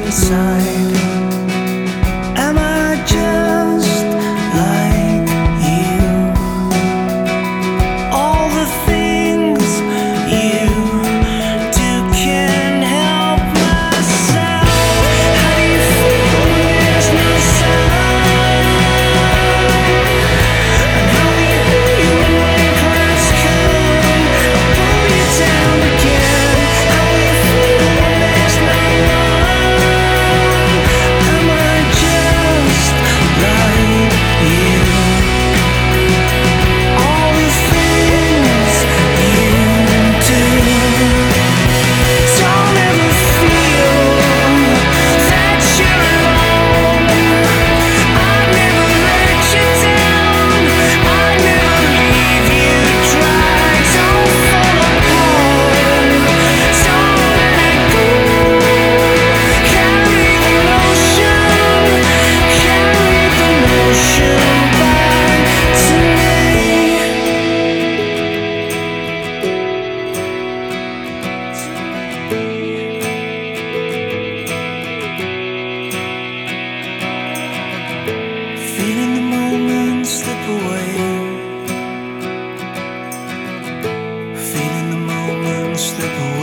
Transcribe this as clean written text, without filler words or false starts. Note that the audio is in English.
inside. Am I just like you? All the things you do can't help myself. How do you feel when there's no sound? And how do you feel when rain clouds come and pull you down again? How do you feel when there's no one? Am I just like you? All the things you do. Don't ever feel that you're alone. I never let you down. I never leave you dry. Don't fall apart. Don't let it go. Carry the lotion. Carry the lotion back to feeling the moment slip away. Feeling the moment slip away.